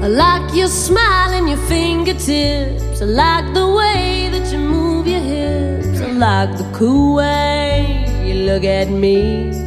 I like your smile and your fingertips. I like the way that you move your hips. I like the cool way you look at me.